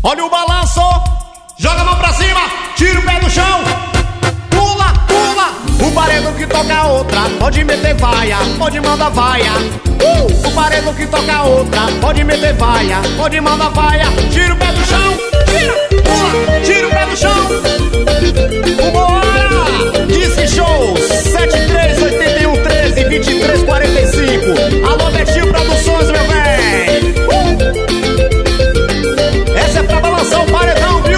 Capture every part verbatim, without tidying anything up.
Olha o balanço, joga a mão pra cima, tira o pé do chão, pula, pula. O paredão que toca outra, pode meter vaia, pode mandar vaia. uh! O paredão que toca outra, pode meter vaia, pode mandar vaia. Tira o pé do chão, tira, pula, tira o pé do chão. Vambora! Disque Show sete três oito um treze vinte e três quarenta e cinco. Alô Betinho Produções, meu véi. uh! Essa é pra balançar o paredão, viu?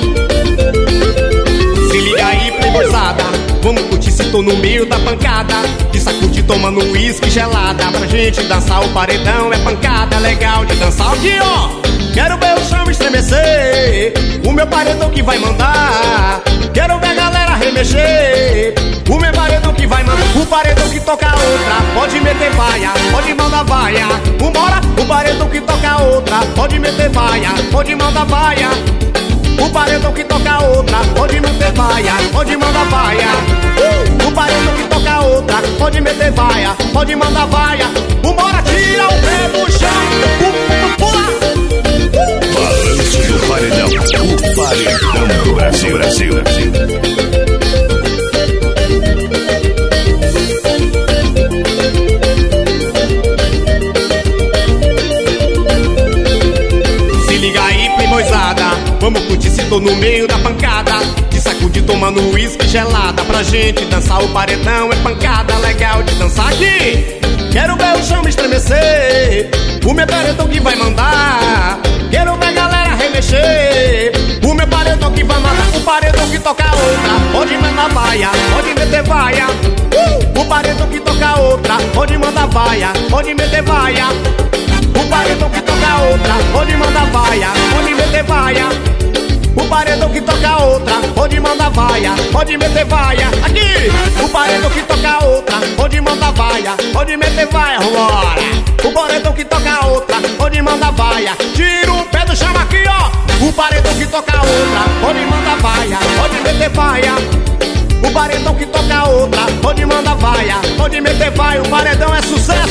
Se liga aí, playboyzada, vamos curtir se tô no meio da pancada. De sacudir tomando uísque gelada. Pra gente dançar o paredão é pancada. Legal de dançar aqui, ó. Quero ver o chão estremecer, o meu paredão que vai mandar. Quero ver a galera remexer, o meu paredão que vai mandar. O paredão que toca outra, pode meter vaia, pode mandar vaia. Vambora! O paredão que toca outra, pode meter vaia, pode mandar vaia. O paredão que toca outra, pode meter vaia, pode mandar vaia. uh! O paredão que toca outra, pode meter vaia, pode mandar vaia. Vambora, tira o pé do chão, uh, pula! Balanço do paredão, o paredão do Brasil, Brasil, Brasil. Se liga aí, playboyzada, vamos curtir se tô no meio da pancada. De sacudir tomando uísque gelada. Pra gente dançar o paredão é pancada. Legal de dançar aqui. Quero ver o chão estremecer, o meu paredão que vai mandar. Quero ver a galera remexer, o meu paredão que vai mandar. O paredão que toca outra, pode mandar vaia, pode meter vaia. uh! O paredão que toca outra, pode mandar vaia, pode meter vaia. O paredão que toca outra, pode mandar vaia, pode meter vaia. O paredão que toca outra, pode mandar vaia, pode meter vaia. Aqui! O paredão que toca outra, pode mandar vaia, pode meter vaia. Vambora! O paredão que toca outra, pode mandar vaia. Tira o pé do chão aqui, ó! O paredão que toca outra, pode mandar vaia, pode meter vaia. O paredão que toca outra, pode mandar vaia, pode meter vaia. O paredão é sucesso!